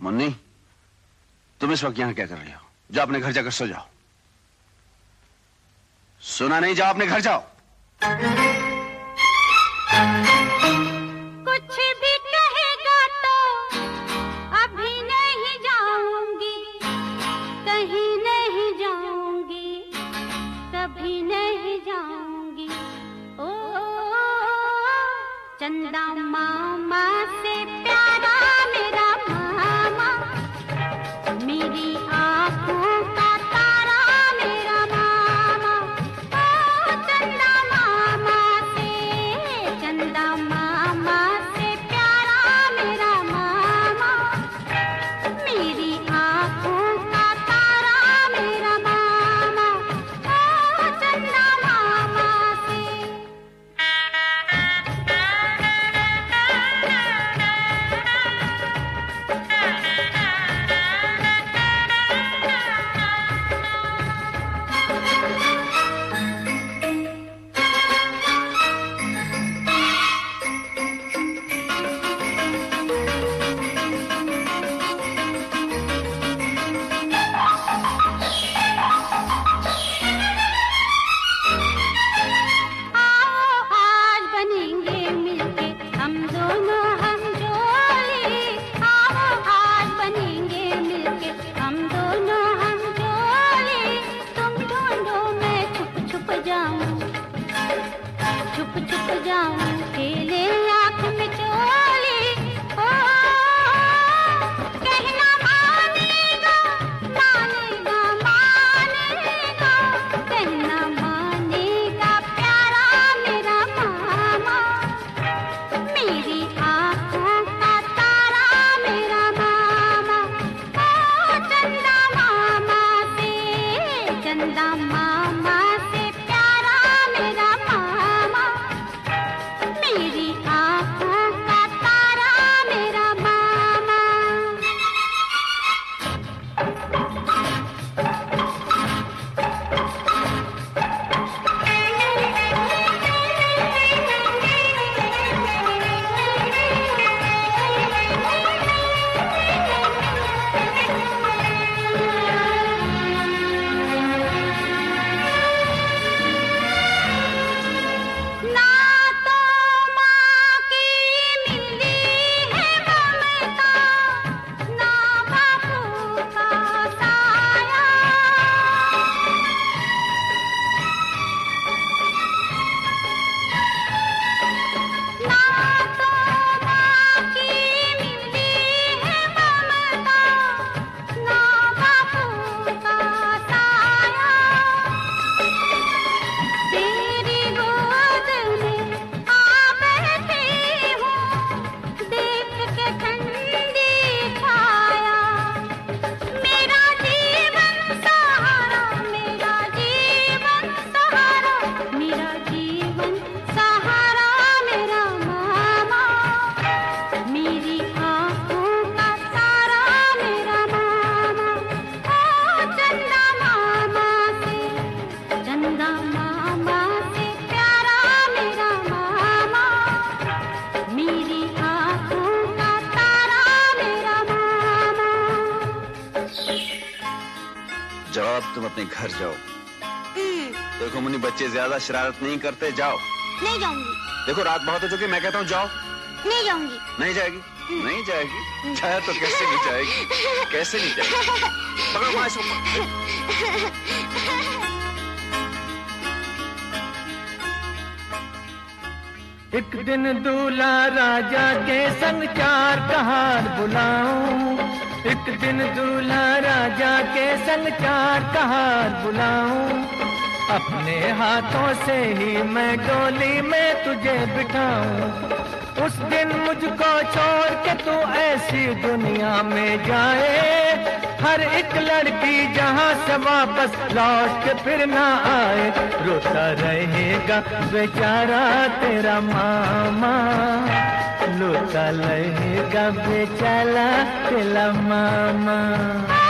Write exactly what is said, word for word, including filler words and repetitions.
मुन्नी, तुम इस वक्त यहां क्या कर रही हो? जाओ अपने घर जाकर सो जाओ। सुना नहीं? जाओ अपने घर जाओ। कुछ भी कहेगा तो अभी नहीं जाऊंगी, कहीं नहीं जाऊंगी, कभी नहीं जाऊंगी। ओ चंदा मामा से प्यारा मेरा मामा, मेरी आंखों का तारा मेरा मामा। ओ चंदा मामा से, चंदा मामा से प्यारा मेरा मामा, मेरी आंखों का तारा मेरा मामा। ओ चंदा मामा से। छुप छुप जाऊं खेले आँख में चोली। ओ कहना मानेगा, मानेगा, मानेगा, कहना मानेगा प्यारा मेरा मामा, मेरी आँखों का तारा मेरा मामा। ओ चंदा मामा से, चंदा मामा से प्यारा मेरा मामा, मेरी आँखों का तारा मेरा मामा। ना तो माँ की मिली है ममता, ना बापू का साया, ना तो माँ की मिली है ममता, ना बापू का साया। तेरी गोद में आ बैठी हूँ, देख के ठंडी छाया, मेरा जीवन सहारा, मेरा जीवन सहारा, मेरा जीवन सहारा मेरा मामा, मेरी आँखों का तारा मेरा मामा। ओ चंदा मामा से, चंदा मामा से प्यारा मेरा मामा, मेरी आँखों का तारा मेरा मामा। जाओ अब तुम अपने घर जाओ। देखो मुन्नी, बच्चे ज्यादा शरारत नहीं करते, जाओ। नहीं जाऊंगी, देखो रात बहुत हो चुकी, मैं कहता हूँ जाओ। नहीं जाऊंगी। नहीं जाएगी? नहीं जाएगी? जाए तो कैसे नहीं जाएगी? कैसे नहीं जाएगी? पकड़ो माँ इसको। एक दिन दूल्हा राजा के संग चार कहार बुलाऊं, एक दिन दूल्हा राजा के संग चार कहार बुलाऊं, अपने हाथों से ही मैं डोली में तुझे बिठाऊं। उस दिन मुझको छोड़ के तू ऐसी दुनिया में जाए, हर एक लड़की जहां से वापस लौट के फिर ना आए, रोता रहेगा बेचारा तेरा मामा, रोता रहेगा बेचारा तेरा मामा।